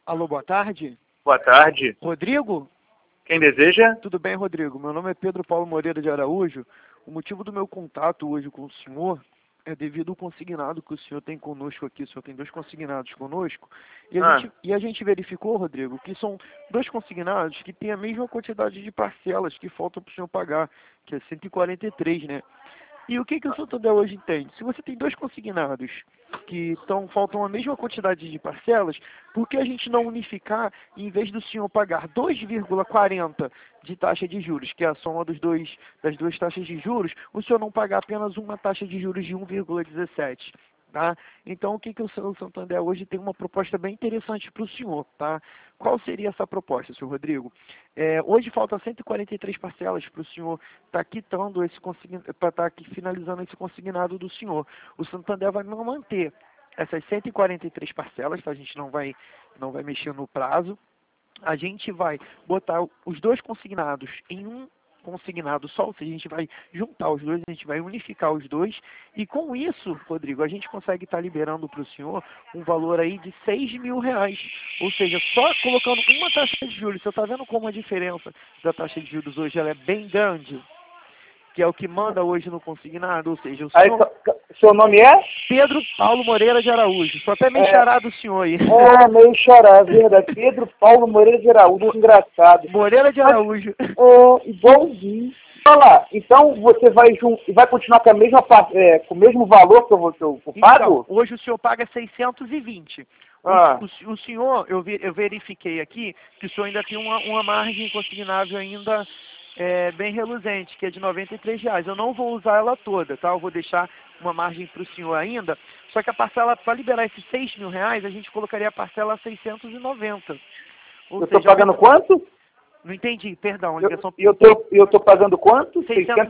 Alô, boa tarde. Boa tarde. Rodrigo? Quem deseja? Tudo bem, Rodrigo? Meu nome é Pedro Paulo Moreira de Araújo. O motivo do meu contato hoje com o senhor é devido ao consignado que o senhor tem conosco aqui. O senhor tem 2 consignados conosco. E a gente verificou, Rodrigo, que são 2 consignados que têm a mesma quantidade de parcelas que faltam para o senhor pagar, que é 143, né? E o que o Santander hoje entende? Se você tem 2 consignados que faltam a mesma quantidade de parcelas, por que a gente não unificar, em vez do senhor pagar 2,40 de taxa de juros, que é a soma das duas taxas de juros, o senhor não pagar apenas uma taxa de juros de 1,17? Tá? Então, o que o Santander hoje tem uma proposta bem interessante para o senhor, tá? Qual seria essa proposta, senhor Rodrigo? Hoje falta 143 parcelas para o senhor estar quitando para estar aqui finalizando esse consignado do senhor. O Santander vai não manter essas 143 parcelas, tá? A gente não vai mexer no prazo. A gente vai botar os 2 consignados em um consignado só, ou seja, a gente vai juntar os 2, a gente vai unificar os 2, e com isso, Rodrigo, a gente consegue estar liberando para o senhor um valor aí de R$ 6.000, ou seja, só colocando uma taxa de juros. Você está vendo como a diferença da taxa de juros hoje ela é bem grande? Que é o que manda hoje no consignado, ou seja, o senhor... Aí, seu nome é? Pedro Paulo Moreira de Araújo. Só até meio chará do senhor aí. Meio chorar, verdade. Pedro Paulo Moreira de Araújo, que engraçado. Moreira de Araújo. Igualzinho. Olha lá, então você vai continuar com com o mesmo valor que eu pago? Então, hoje o senhor paga 620. O senhor, eu verifiquei aqui que o senhor ainda tem uma margem consignável ainda bem reluzente, que é de R$ 93. Eu não vou usar ela toda, tá? Eu vou deixar uma margem para o senhor ainda. Só que a parcela, para liberar esses R$ 6.000, a gente colocaria a parcela a 690. Eu estou pagando quanto? Não entendi, perdão. A ligação... Eu tô pagando quanto?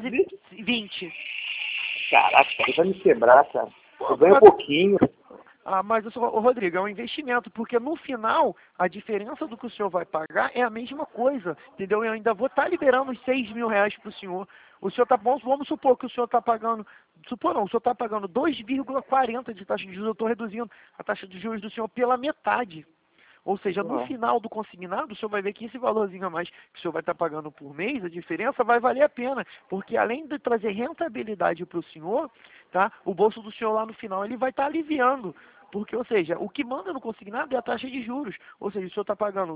620. Caraca, vai me quebrar, cara. Eu ganho um pouquinho. Mas, Rodrigo, é um investimento, porque no final, a diferença do que o senhor vai pagar é a mesma coisa, entendeu? Eu ainda vou estar liberando os R$ 6.000 para o senhor. O senhor vamos supor que o senhor está pagando, o senhor está pagando 2,40 de taxa de juros, eu estou reduzindo a taxa de juros do senhor pela metade. Ou seja, no final do consignado, o senhor vai ver que esse valorzinho a mais que o senhor vai estar pagando por mês, a diferença vai valer a pena, porque além de trazer rentabilidade para o senhor, tá, o bolso do senhor lá no final ele vai estar aliviando. Porque, ou seja, o que manda no consignado é a taxa de juros. Ou seja, o senhor está pagando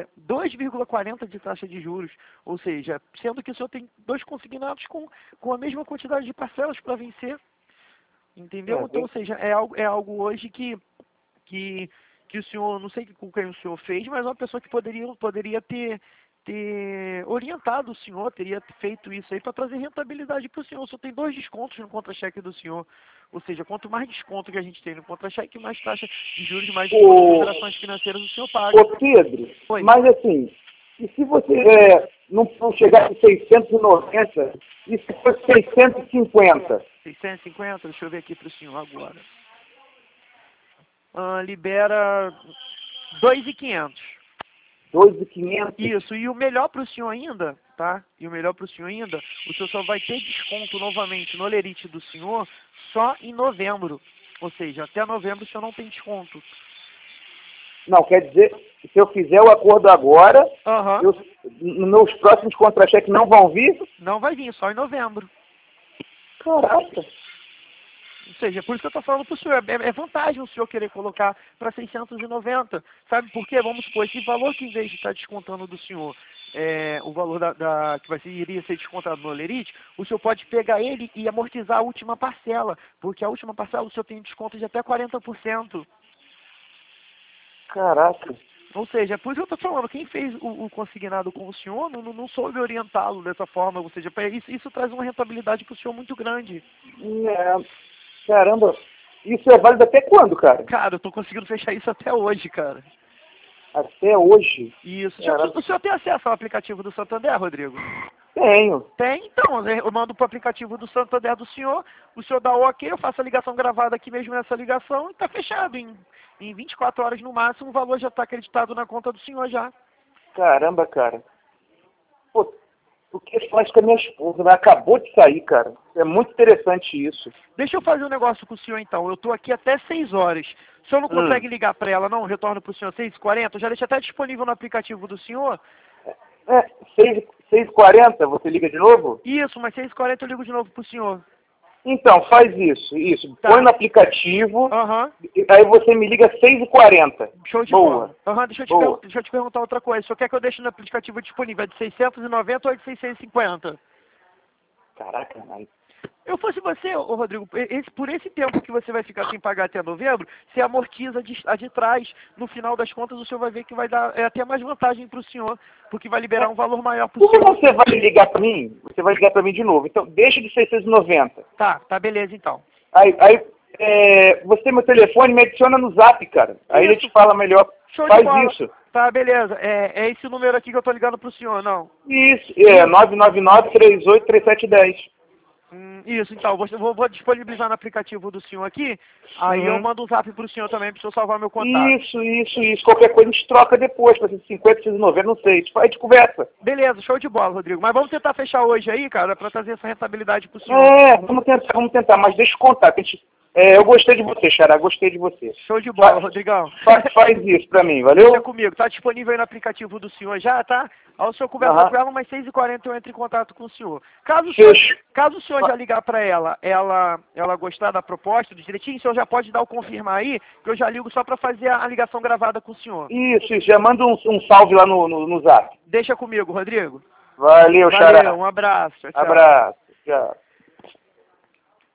2,40 de taxa de juros. Ou seja, sendo que o senhor tem 2 consignados com a mesma quantidade de parcelas para vencer. Entendeu? Então, ou seja, é algo hoje que o senhor, não sei com quem o senhor fez, mas uma pessoa que poderia ter orientado o senhor, teria feito isso aí para trazer rentabilidade para o senhor. O senhor tem 2 descontos no contra-cheque do senhor. Ou seja, quanto mais desconto que a gente tem no contra-cheque, mais taxa de juros, mais operações financeiras o senhor paga. Ô Pedro, mas assim, e se você não chegar em 690, e se for 650? 650? Deixa eu ver aqui para o senhor agora. Libera 2.500. 2.500? Isso, e o melhor para o senhor ainda, tá? E o melhor para o senhor ainda, o senhor só vai ter desconto novamente no Lerite do senhor só em novembro. Ou seja, até novembro o senhor não tem desconto. Não, quer dizer, se eu fizer o acordo agora, meus próximos contra-cheques não vão vir? Não vai vir, só em novembro. Caraca. Ou seja, por isso que eu estou falando para o senhor, é vantagem o senhor querer colocar para 690. Sabe por quê? Vamos supor, esse valor que em vez de estar descontando do senhor, o valor que iria ser descontado no Lerite, o senhor pode pegar ele e amortizar a última parcela, porque a última parcela o senhor tem desconto de até 40%. Caraca. Ou seja, por isso que eu estou falando, quem fez o consignado com o senhor não soube orientá-lo dessa forma, ou seja, isso traz uma rentabilidade para o senhor muito grande. Caramba, isso é válido até quando, cara? Cara, eu tô conseguindo fechar isso até hoje, cara. Até hoje? Isso. O senhor tem acesso ao aplicativo do Santander, Rodrigo? Tenho. Tem? Então, eu mando pro aplicativo do Santander do senhor, o senhor dá o ok, eu faço a ligação gravada aqui mesmo nessa ligação e tá fechado. Em 24 horas no máximo, o valor já tá acreditado na conta do senhor já. Caramba, cara. Pô, O que faz com a minha esposa? Ela acabou de sair, cara. É muito interessante isso. Deixa eu fazer um negócio com o senhor, então. Eu tô aqui até 6 horas. O senhor não consegue ligar para ela, não? Retorno pro senhor 6h40? Eu já deixo até disponível no aplicativo do senhor. 6h40, você liga de novo? Isso, mas 6h40 eu ligo de novo pro senhor. Então, faz isso. Tá. Põe no aplicativo, Aham. aí você me liga 6h40. Show de Boa. bola. Deixa eu te perguntar outra coisa. O senhor quer que eu deixe no aplicativo disponível? É de 690 ou é de 650? Caraca, mas... Eu fosse você, ô Rodrigo, por esse tempo que você vai ficar sem pagar até novembro, você amortiza a de trás. No final das contas, o senhor vai ver que vai dar até mais vantagem para o senhor, porque vai liberar um valor maior para o Por que senhor. você vai ligar para mim? Você vai ligar para mim de novo. Então, deixa de 690. Tá beleza então. Aí você tem meu telefone, me adiciona no Zap, cara. Aí ele te fala melhor. Show de Faz bola. isso. Tá, beleza. É esse número aqui que eu tô ligando pro senhor, não? Isso, 999-383710. Isso, então, vou disponibilizar no aplicativo do senhor aqui, aí eu mando um zap pro senhor também, pra o senhor salvar meu contato. Isso. Qualquer coisa a gente troca depois, para ser 50, 690, não sei. A gente conversa. Beleza, show de bola, Rodrigo. Mas vamos tentar fechar hoje aí, cara, pra trazer essa rentabilidade pro senhor. Vamos tentar, mas deixa eu contar. Eu gostei de você, Xará, gostei de você. Show de bola, Rodrigão. Faz isso pra mim, valeu? Deixa comigo, tá disponível aí no aplicativo do senhor já, tá? Aí o senhor conversa com ela, umas 6h40 eu entro em contato com o senhor. Caso o senhor já ligar pra ela gostar da proposta, do direitinho, o senhor já pode dar o confirmar aí, que eu já ligo só pra fazer a ligação gravada com o senhor. Isso, já manda um salve lá no Zap. Deixa comigo, Rodrigo. Valeu, Xará. Um abraço. Tchau. Abraço, tchau.